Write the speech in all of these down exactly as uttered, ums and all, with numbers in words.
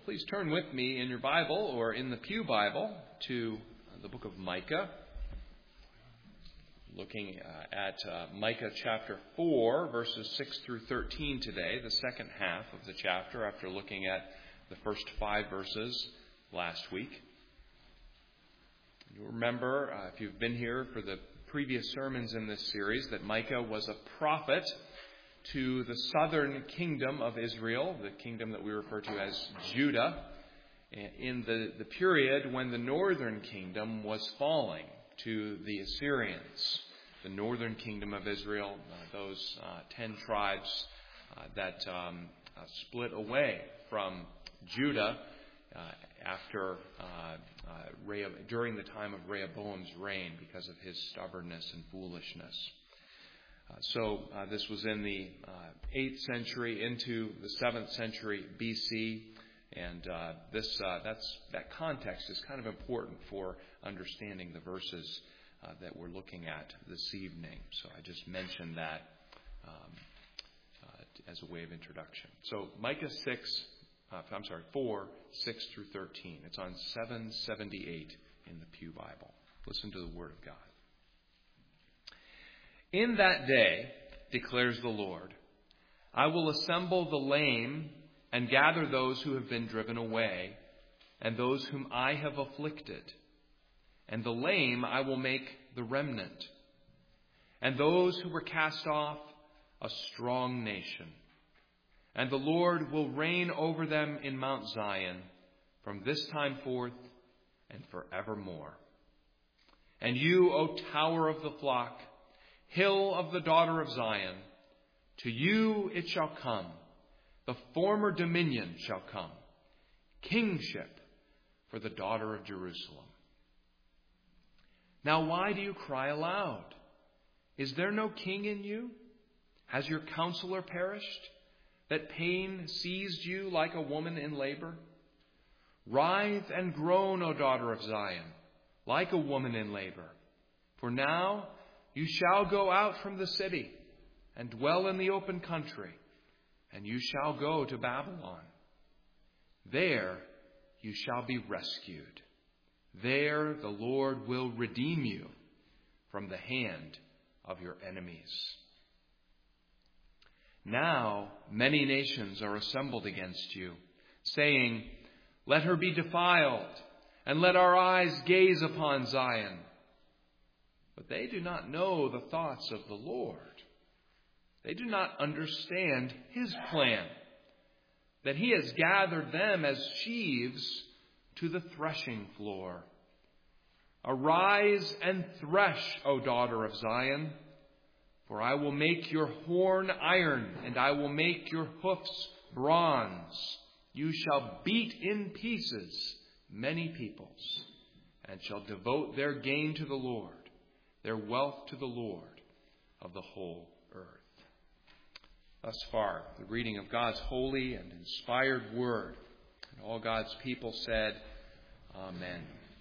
Please turn with me in your Bible or in the Pew Bible to the book of Micah. Looking uh, at uh, Micah chapter four, verses six through thirteen today, the second half of the chapter after looking at the first five verses last week. You'll remember, uh, if you've been here for the previous sermons in this series, that Micah was a prophet to the southern kingdom of Israel, the kingdom that we refer to as Judah, in the, the period when the northern kingdom was falling to the Assyrians. The northern kingdom of Israel, uh, those uh, ten tribes uh, that um, uh, split away from Judah uh, after uh, uh, Rehob- during the time of Rehoboam's reign because of his stubbornness and foolishness. Uh, so uh, this was in the uh, eighth century into the seventh century B C, and uh, this uh, that's that context is kind of important for understanding the verses uh, that we're looking at this evening. So I just mentioned that um, uh, as a way of introduction. So Micah six, uh, I'm sorry, four, six through thirteen. It's on seven seventy-eight in the Pew Bible. Listen to the Word of God. In that day, declares the Lord, I will assemble the lame and gather those who have been driven away, and those whom I have afflicted. And the lame I will make the remnant, and those who were cast off a strong nation. And the Lord will reign over them in Mount Zion from this time forth and forevermore. And you, O tower of the flock, hill of the daughter of Zion, to you it shall come, the former dominion shall come, kingship for the daughter of Jerusalem. Now why do you cry aloud? Is there no king in you? Has your counselor perished, that pain seized you like a woman in labor? Writhe and groan, O daughter of Zion, like a woman in labor. For now you shall go out from the city and dwell in the open country, and you shall go to Babylon. There you shall be rescued. There the Lord will redeem you from the hand of your enemies. Now many nations are assembled against you, saying, let her be defiled, and let our eyes gaze upon Zion. But they do not know the thoughts of the Lord. They do not understand his plan, that he has gathered them as sheaves to the threshing floor. Arise and thresh, O daughter of Zion, for I will make your horn iron, and I will make your hoofs bronze. You shall beat in pieces many peoples, and shall devote their gain to the Lord, their wealth to the Lord of the whole earth. Thus far, the reading of God's holy and inspired word. And all God's people said, Amen.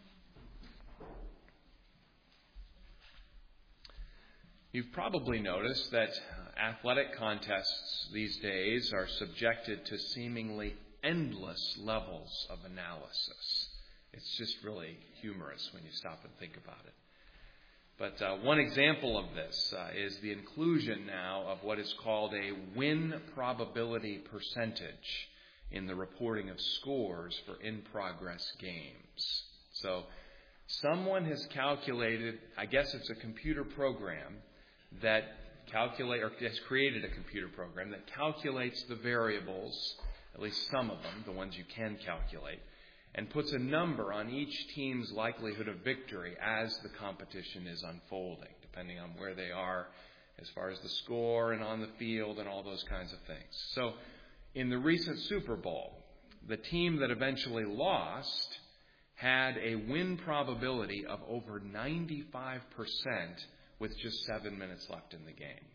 You've probably noticed that athletic contests these days are subjected to seemingly endless levels of analysis. It's just really humorous when you stop and think about it. But uh, one example of this uh, is the inclusion now of what is called a win probability percentage in the reporting of scores for in-progress games. So someone has calculated, I guess it's a computer program that calculate or has created a computer program that calculates the variables, at least some of them, the ones you can calculate, and puts a number on each team's likelihood of victory as the competition is unfolding, depending on where they are as far as the score and on the field and all those kinds of things. So in the recent Super Bowl, the team that eventually lost had a win probability of over ninety-five percent with just seven minutes left in the game.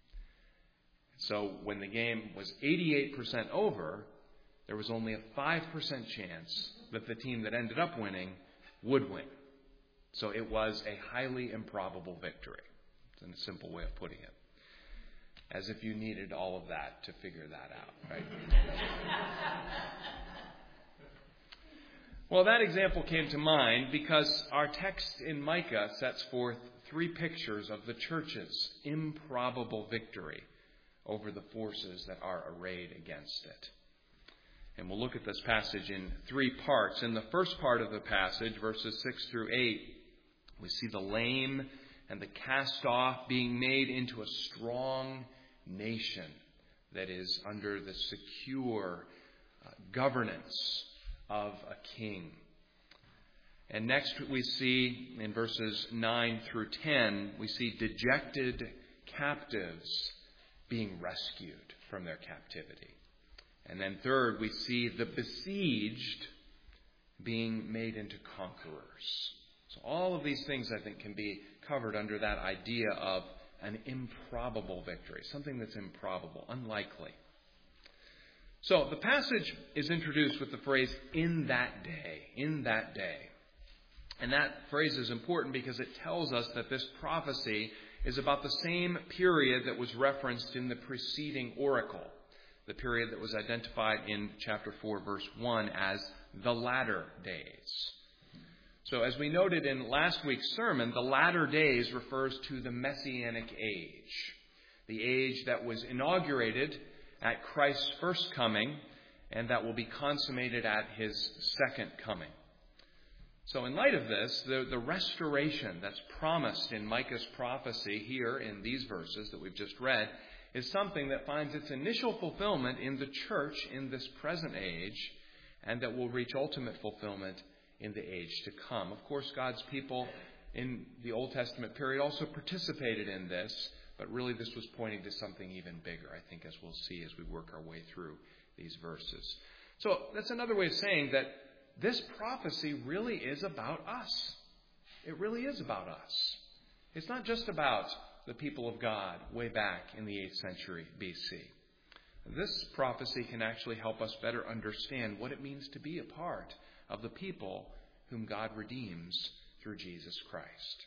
So when the game was eighty-eight percent over, there was only a five percent chance that the team that ended up winning would win. So it was a highly improbable victory. It's a simple way of putting it. As if you needed all of that to figure that out, right? Well, that example came to mind because our text in Micah sets forth three pictures of the church's improbable victory over the forces that are arrayed against it. And we'll look at this passage in three parts. In the first part of the passage, verses six through eight, we see the lame and the cast off being made into a strong nation that is under the secure uh, governance of a king. And next we see in verses nine through ten, we see dejected captives being rescued from their captivity. And then third, we see the besieged being made into conquerors. So all of these things, I think, can be covered under that idea of an improbable victory, something that's improbable, unlikely. So the passage is introduced with the phrase, in that day, in that day. And that phrase is important because it tells us that this prophecy is about the same period that was referenced in the preceding oracle, the period that was identified in chapter four, verse one as the latter days. So as we noted in last week's sermon, the latter days refers to the Messianic age, the age that was inaugurated at Christ's first coming and that will be consummated at his second coming. So in light of this, the, the restoration that's promised in Micah's prophecy here in these verses that we've just read is something that finds its initial fulfillment in the church in this present age and that will reach ultimate fulfillment in the age to come. Of course, God's people in the Old Testament period also participated in this, but really this was pointing to something even bigger, I think, as we'll see as we work our way through these verses. So that's another way of saying that this prophecy really is about us. It really is about us. It's not just about the people of God way back in the eighth century B C. This prophecy can actually help us better understand what it means to be a part of the people whom God redeems through Jesus Christ.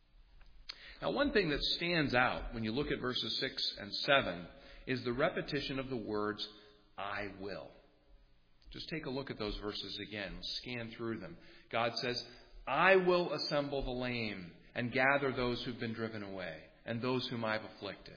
Now, one thing that stands out when you look at verses six and seven is the repetition of the words, I will. Just take a look at those verses again. Scan through them. God says, I will assemble the lame and gather those who've been driven away and those whom I've afflicted.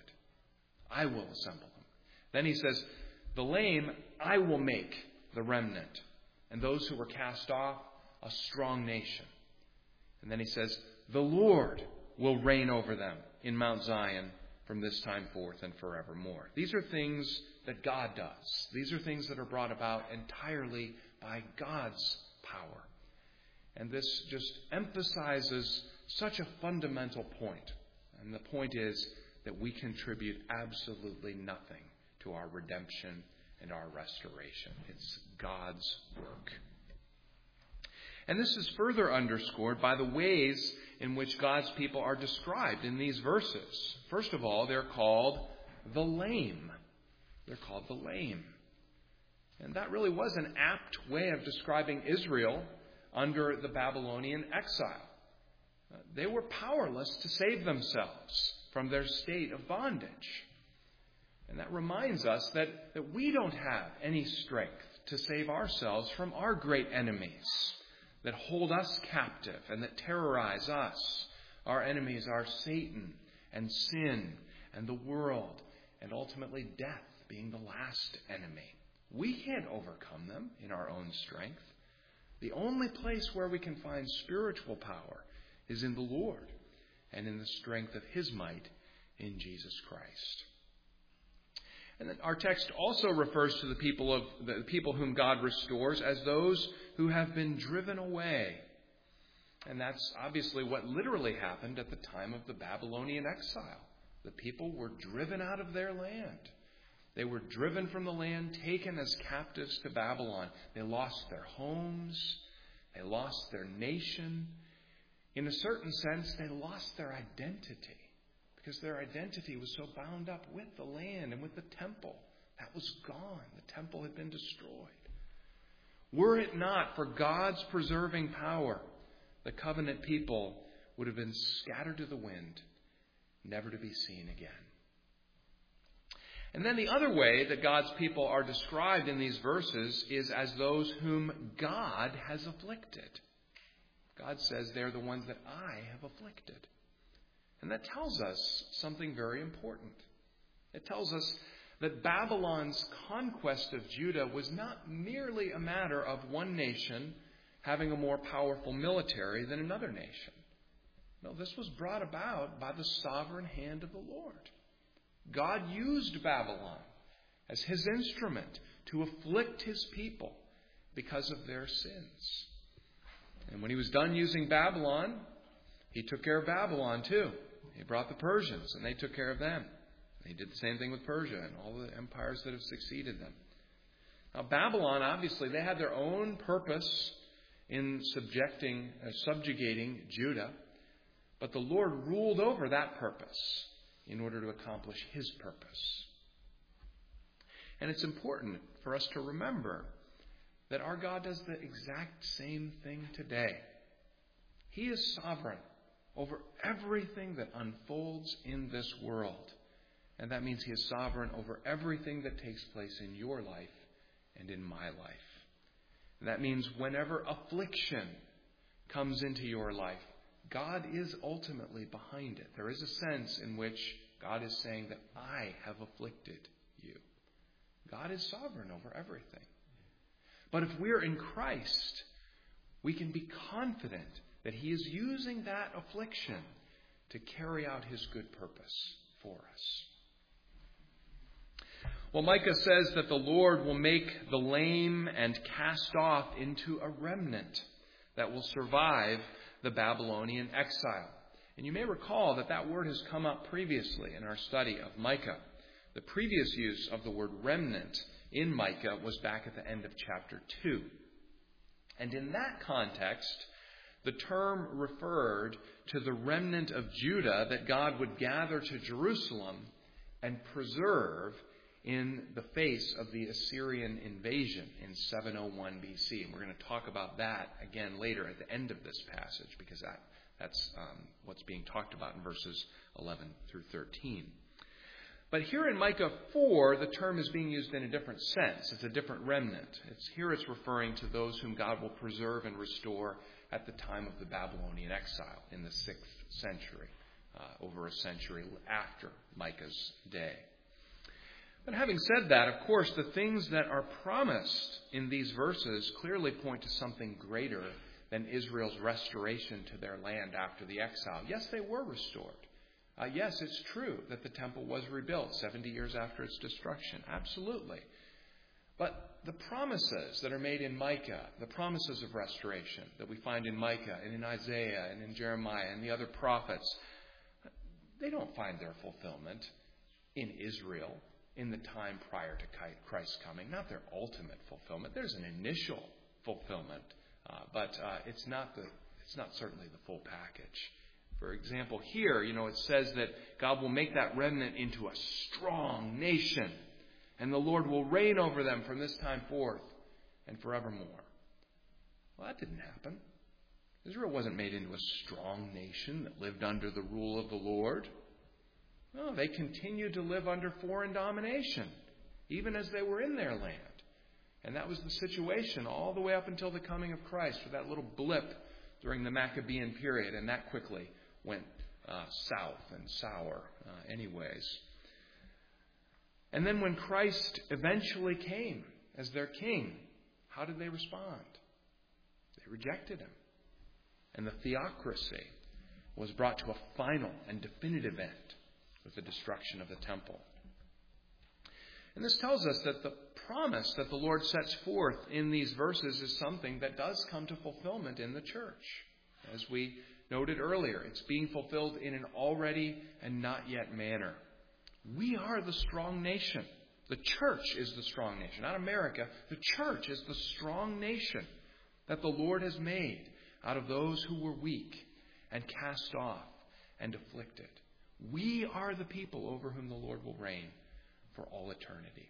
I will assemble them. Then he says, the lame I will make the remnant, and those who were cast off, a strong nation. And then he says, the Lord will reign over them in Mount Zion from this time forth and forevermore. These are things that God does. These are things that are brought about entirely by God's power. And this just emphasizes such a fundamental point. And the point is that we contribute absolutely nothing to our redemption and our restoration. It's God's work. And this is further underscored by the ways in which God's people are described in these verses. First of all, they're called the lame. They're called the lame. And that really was an apt way of describing Israel under the Babylonian exile. They were powerless to save themselves from their state of bondage. And that reminds us that, that we don't have any strength to save ourselves from our great enemies that hold us captive and that terrorize us. Our enemies are Satan and sin and the world and ultimately death being the last enemy. We can't overcome them in our own strength. The only place where we can find spiritual power is in the Lord and in the strength of His might in Jesus Christ. And then our text also refers to the people of the people whom God restores as those who have been driven away. And that's obviously what literally happened at the time of the Babylonian exile. The people were driven out of their land. They were driven from the land, taken as captives to Babylon. They lost their homes. They lost their nation. In a certain sense, they lost their identity, because their identity was so bound up with the land and with the temple. That was gone. The temple had been destroyed. Were it not for God's preserving power, the covenant people would have been scattered to the wind, never to be seen again. And then the other way that God's people are described in these verses is as those whom God has afflicted. God says they're the ones that I have afflicted. And that tells us something very important. It tells us that Babylon's conquest of Judah was not merely a matter of one nation having a more powerful military than another nation. No, this was brought about by the sovereign hand of the Lord. God used Babylon as his instrument to afflict his people because of their sins. And when he was done using Babylon, he took care of Babylon too. He brought the Persians, and they took care of them. He did the same thing with Persia and all the empires that have succeeded them. Now, Babylon, obviously, they had their own purpose in subjecting, uh, subjugating Judah, but the Lord ruled over that purpose in order to accomplish his purpose. And it's important for us to remember that our God does the exact same thing today. He is sovereign over everything that unfolds in this world. And that means he is sovereign over everything that takes place in your life and in my life. And that means whenever affliction comes into your life, God is ultimately behind it. There is a sense in which God is saying that I have afflicted you. God is sovereign over everything. But if we're in Christ, we can be confident that he is using that affliction to carry out his good purpose for us. Well, Micah says that the Lord will make the lame and cast off into a remnant that will survive the Babylonian exile. And you may recall that that word has come up previously in our study of Micah. The previous use of the word remnant in Micah was back at the end of chapter two. And in that context, the term referred to the remnant of Judah that God would gather to Jerusalem and preserve in the face of the Assyrian invasion in seven oh one B C. And we're going to talk about that again later at the end of this passage, because that, that's um, what's being talked about in verses eleven through thirteen. But here in Micah four, the term is being used in a different sense. It's a different remnant. It's, here it's referring to those whom God will preserve and restore at the time of the Babylonian exile in the sixth century, uh, over a century after Micah's day. But having said that, of course, the things that are promised in these verses clearly point to something greater than Israel's restoration to their land after the exile. Yes, they were restored. Uh, yes, it's true that the temple was rebuilt seventy years after its destruction. Absolutely. But the promises that are made in Micah, the promises of restoration that we find in Micah and in Isaiah and in Jeremiah and the other prophets, they don't find their fulfillment in Israel in the time prior to Christ's coming. Not their ultimate fulfillment. There's an initial fulfillment, uh, but uh, it's not the it's not certainly the full package. For example, here, you know, it says that God will make that remnant into a strong nation, and the Lord will reign over them from this time forth and forevermore. Well, that didn't happen. Israel wasn't made into a strong nation that lived under the rule of the Lord. No, they continued to live under foreign domination, even as they were in their land. And that was the situation all the way up until the coming of Christ, for that little blip during the Maccabean period, and that quickly went uh, south and sour uh, anyways. And then when Christ eventually came as their king, how did they respond? They rejected him. And the theocracy was brought to a final and definitive end with the destruction of the temple. And this tells us that the promise that the Lord sets forth in these verses is something that does come to fulfillment in the church. As we noted earlier, it's being fulfilled in an already and not yet manner. We are the strong nation. The church is the strong nation, not America. The church is the strong nation that the Lord has made out of those who were weak and cast off and afflicted. We are the people over whom the Lord will reign for all eternity.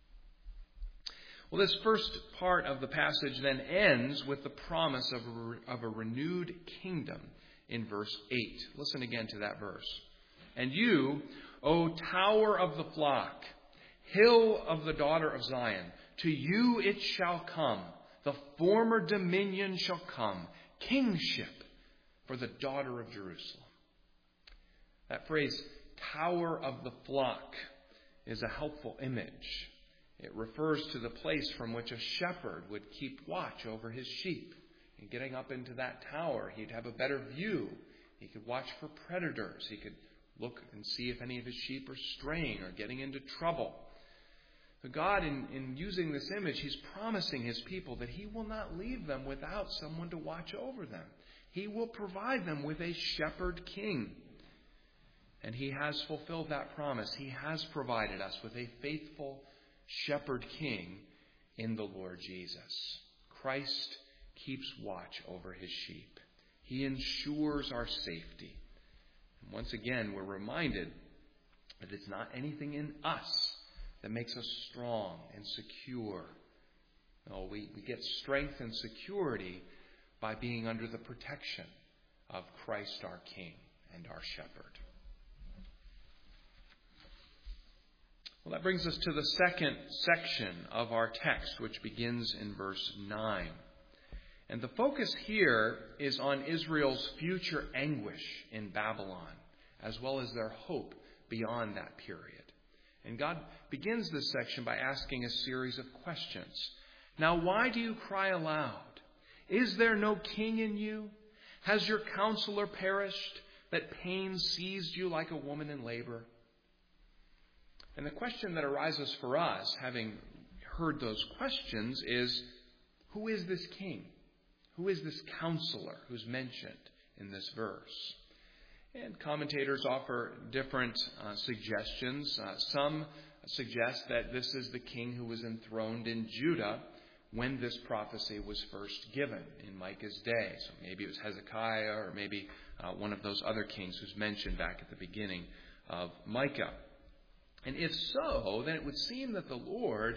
Well, this first part of the passage then ends with the promise of a, of a renewed kingdom in verse eight. Listen again to that verse. And you, O tower of the flock, Hill of the daughter of Zion, to you it shall come. The former dominion shall come. Kingship for the daughter of Jerusalem. That phrase, tower of the flock, is a helpful image. It refers to the place from which a shepherd would keep watch over his sheep. And getting up into that tower, he'd have a better view. He could watch for predators. He could look and see if any of his sheep are straying or getting into trouble. But God, in, in using this image, He's promising His people that He will not leave them without someone to watch over them. He will provide them with a shepherd king. And He has fulfilled that promise. He has provided us with a faithful shepherd king in the Lord Jesus. Christ keeps watch over His sheep. He ensures our safety. And once again, we're reminded that it's not anything in us that makes us strong and secure. No, we, we get strength and security by being under the protection of Christ our King and our Shepherd. Well, that brings us to the second section of our text, which begins in verse nine. And the focus here is on Israel's future anguish in Babylon, as well as their hope beyond that period. And God begins this section by asking a series of questions. Now, why do you cry aloud? Is there no king in you? Has your counselor perished, that pain seized you like a woman in labor? And the question that arises for us, having heard those questions, is, who is this king? Who is this counselor who's mentioned in this verse? And commentators offer different uh, suggestions. Uh, some suggest that this is the king who was enthroned in Judah when this prophecy was first given in Micah's day. So maybe it was Hezekiah, or maybe uh, one of those other kings who's mentioned back at the beginning of Micah. And if so, then it would seem that the Lord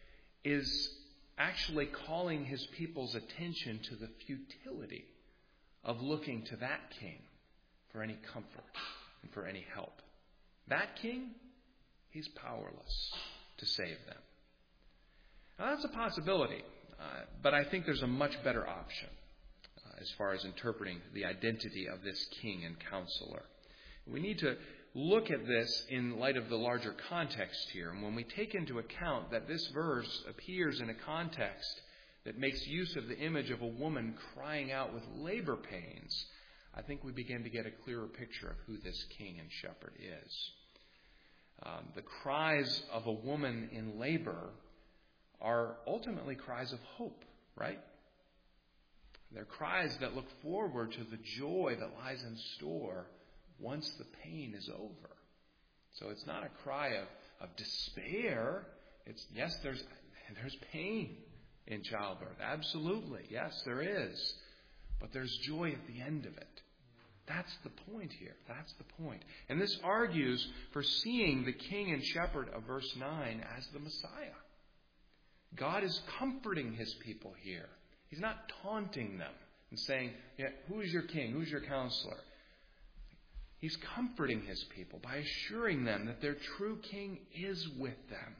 is actually calling His people's attention to the futility of looking to that king for any comfort and for any help. That king, he's powerless to save them. Now, that's a possibility, uh, but I think there's a much better option uh, as far as interpreting the identity of this king and counselor. We need to look at this in light of the larger context here. And when we take into account that this verse appears in a context that makes use of the image of a woman crying out with labor pains, I think we begin to get a clearer picture of who this king and shepherd is. Um, the cries of a woman in labor are ultimately cries of hope, right? They're cries that look forward to the joy that lies in store once the pain is over. So it's not a cry of, of despair. It's, yes, there's, there's pain in childbirth. Absolutely. Yes, there is. But there's joy at the end of it. That's the point here. That's the point. And this argues for seeing the king and shepherd of verse nine as the Messiah. God is comforting His people here. He's not taunting them and saying, yeah, who's your king? Who's your counselor? He's comforting His people by assuring them that their true king is with them.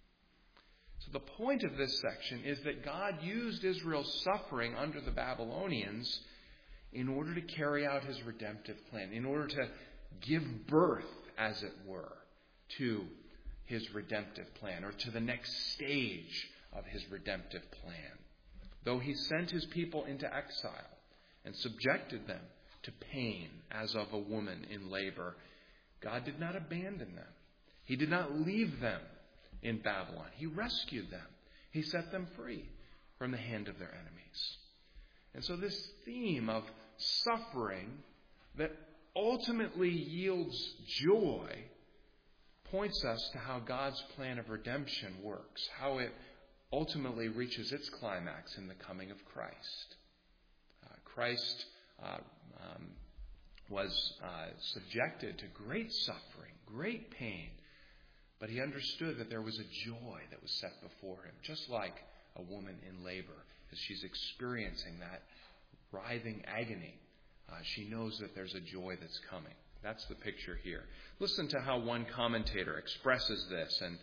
So the point of this section is that God used Israel's suffering under the Babylonians in order to carry out His redemptive plan, in order to give birth, as it were, to His redemptive plan, or to the next stage of His redemptive plan. Though He sent His people into exile and subjected them to pain as of a woman in labor, God did not abandon them. He did not leave them in Babylon. He rescued them. He set them free from the hand of their enemies. And so this theme of suffering that ultimately yields joy points us to how God's plan of redemption works, how it ultimately reaches its climax in the coming of Christ. Uh, Christ uh, um, was uh, subjected to great suffering, great pain, but He understood that there was a joy that was set before Him, just like a woman in labor, as she's experiencing that writhing agony. Uh, she knows that there's a joy that's coming. That's the picture here. Listen to how one commentator expresses this, and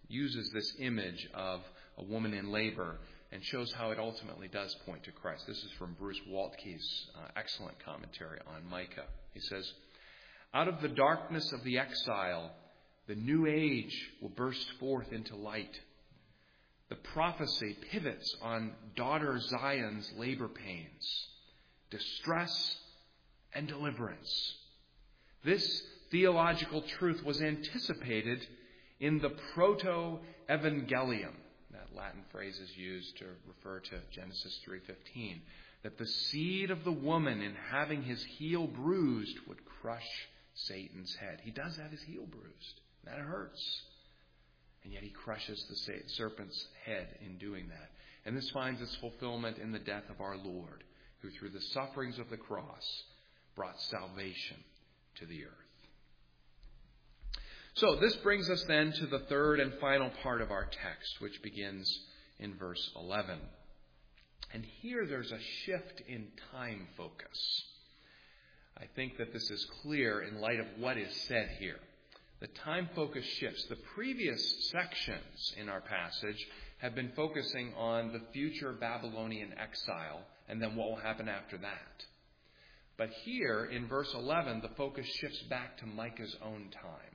uses this image of a woman in labor and shows how it ultimately does point to Christ. This is from Bruce Waltke's uh, excellent commentary on Micah. He says, "Out of the darkness of the exile, the new age will burst forth into light. The prophecy pivots on daughter Zion's labor pains, distress, and deliverance. This theological truth was anticipated in the proto-evangelium." That Latin phrase is used to refer to Genesis three fifteen. That the seed of the woman, in having his heel bruised, would crush Satan's head. He does have his heel bruised. That hurts. And yet he crushes the serpent's head in doing that. And this finds its fulfillment in the death of our Lord, who through the sufferings of the cross brought salvation to the earth. So this brings us then to the third and final part of our text, which begins in verse eleven. And here there's a shift in time focus. I think that this is clear in light of what is said here. The time focus shifts. The previous sections in our passage have been focusing on the future Babylonian exile and then what will happen after that. But here in verse eleven, the focus shifts back to Micah's own time.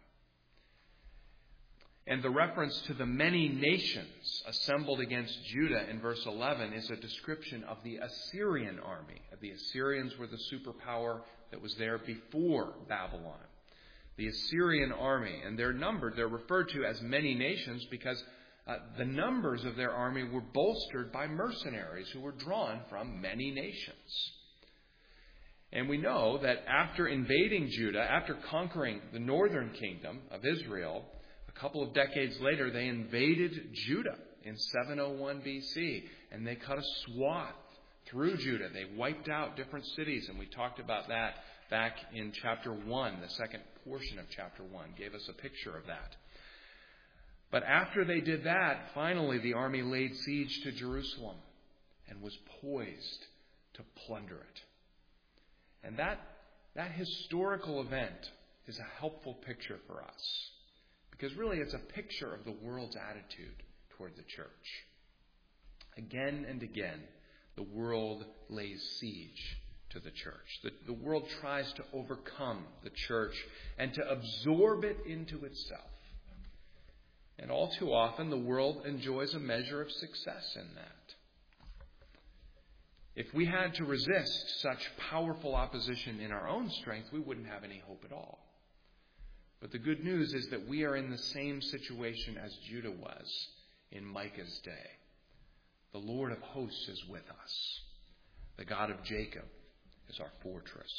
And the reference to the many nations assembled against Judah in verse eleven is a description of the Assyrian army. The Assyrians were the superpower that was there before Babylon. The Assyrian army, and they're numbered, they're referred to as many nations because uh, the numbers of their army were bolstered by mercenaries who were drawn from many nations. And we know that after invading Judah, after conquering the northern kingdom of Israel, a couple of decades later, they invaded Judah in seven oh one B C, and they cut a swath through Judah. They wiped out different cities, and we talked about that back in chapter one, the second portion of chapter one, gave us a picture of that. But after they did that, finally the army laid siege to Jerusalem and was poised to plunder it. And that, that historical event is a helpful picture for us. Because really it's a picture of the world's attitude toward the church. Again and again, the world lays siege to the church. The, the world tries to overcome the church and to absorb it into itself. And all too often, the world enjoys a measure of success in that. If we had to resist such powerful opposition in our own strength, we wouldn't have any hope at all. But the good news is that we are in the same situation as Judah was in Micah's day. The Lord of hosts is with us. The God of Jacob is our fortress.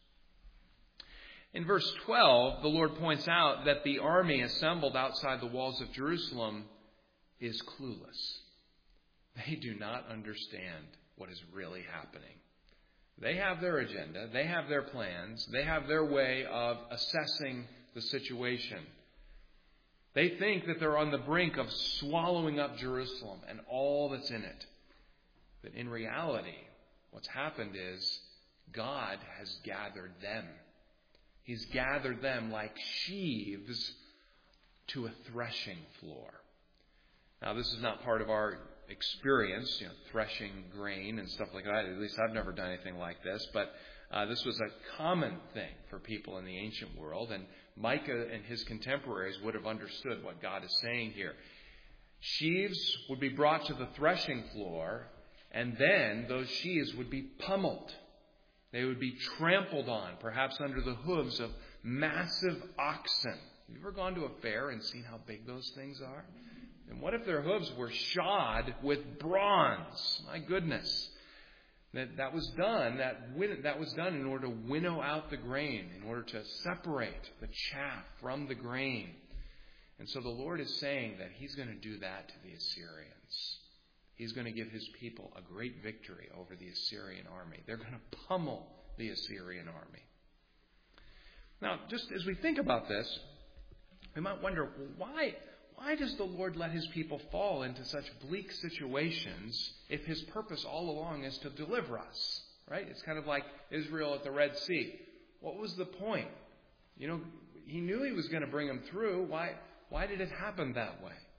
In verse twelve, the Lord points out that the army assembled outside the walls of Jerusalem is clueless. They do not understand what is really happening. They have their agenda. They have their plans. They have their way of assessing the situation. They think that they're on the brink of swallowing up Jerusalem and all that's in it. But in reality, what's happened is God has gathered them. He's gathered them like sheaves to a threshing floor. Now, this is not part of our experience, you know, threshing grain and stuff like that. At least I've never done anything like this. But uh, this was a common thing for people in the ancient world. And Micah and his contemporaries would have understood what God is saying here. Sheaves would be brought to the threshing floor, and then those sheaves would be pummeled. They would be trampled on, perhaps under the hooves of massive oxen. Have you ever gone to a fair and seen how big those things are? And what if their hooves were shod with bronze? My goodness. That, that was done, that, win, that was done in order to winnow out the grain, in order to separate the chaff from the grain. And so the Lord is saying that He's going to do that to the Assyrians. He's going to give His people a great victory over the Assyrian army. They're going to pummel the Assyrian army. Now, just as we think about this, we might wonder, why, why does the Lord let His people fall into such bleak situations if His purpose all along is to deliver us? Right? It's kind of like Israel at the Red Sea. What was the point? You know, He knew He was going to bring them through. Why, why did it happen that way?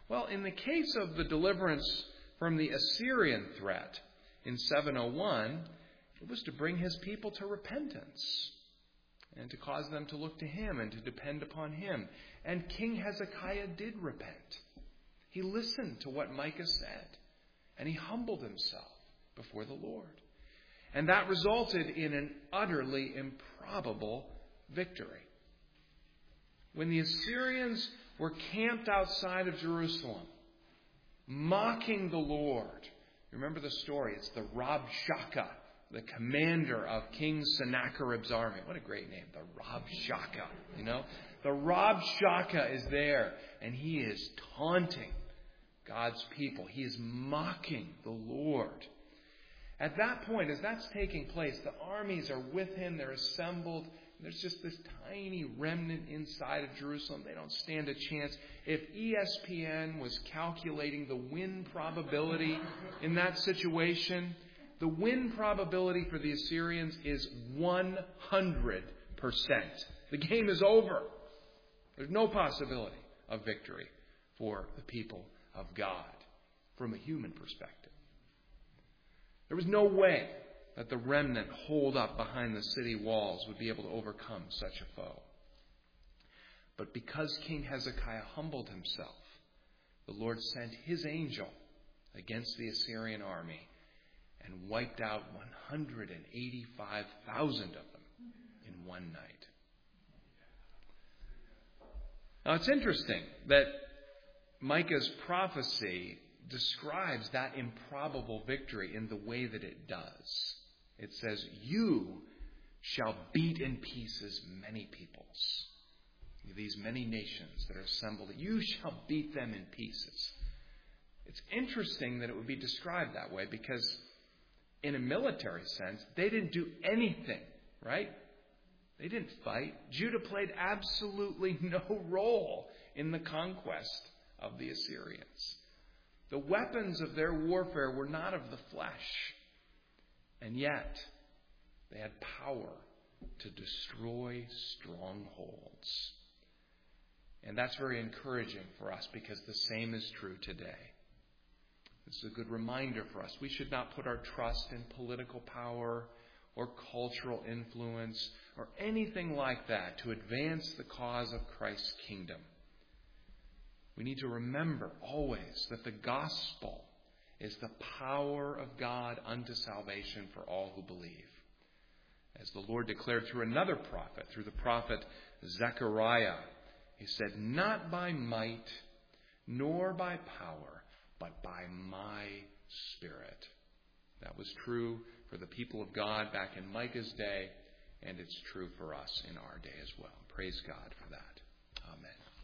Well, in the case of the deliverance from the Assyrian threat in seven oh one, it was to bring his people to repentance and to cause them to look to him and to depend upon him. And King Hezekiah did repent. He listened to what Micah said, and he humbled himself before the Lord. And that resulted in an utterly improbable victory. When the Assyrians were camped outside of Jerusalem, mocking the Lord, remember the story, it's the Rabshakeh, the commander of King Sennacherib's army. What a great name, the Rabshakeh, you know? The Rabshakeh is there, and he is taunting God's people. He is mocking the Lord. At that point, as that's taking place, the armies are with him. They're assembled. There's just this tiny remnant inside of Jerusalem. They don't stand a chance. If E S P N was calculating the win probability in that situation, the win probability for the Assyrians is one hundred percent. The game is over. There's no possibility of victory for the people of God from a human perspective. There was no way that the remnant holed up behind the city walls would be able to overcome such a foe. But because King Hezekiah humbled himself, the Lord sent his angel against the Assyrian army and wiped out one hundred eighty-five thousand of them in one night. Now it's interesting that Micah's prophecy describes that improbable victory in the way that it does. It says, "You shall beat in pieces many peoples." These many nations that are assembled, you shall beat them in pieces. It's interesting that it would be described that way because in a military sense, they didn't do anything, right? They didn't fight. Judah played absolutely no role in the conquest of the Assyrians. The weapons of their warfare were not of the flesh. And yet, they had power to destroy strongholds. And that's very encouraging for us because the same is true today. This is a good reminder for us. We should not put our trust in political power or cultural influence or anything like that to advance the cause of Christ's kingdom. We need to remember always that the gospel is the power of God unto salvation for all who believe. As the Lord declared through another prophet, through the prophet Zechariah, he said, "Not by might, nor by power, but by my Spirit." That was true for the people of God back in Micah's day, and it's true for us in our day as well. Praise God for that. Amen.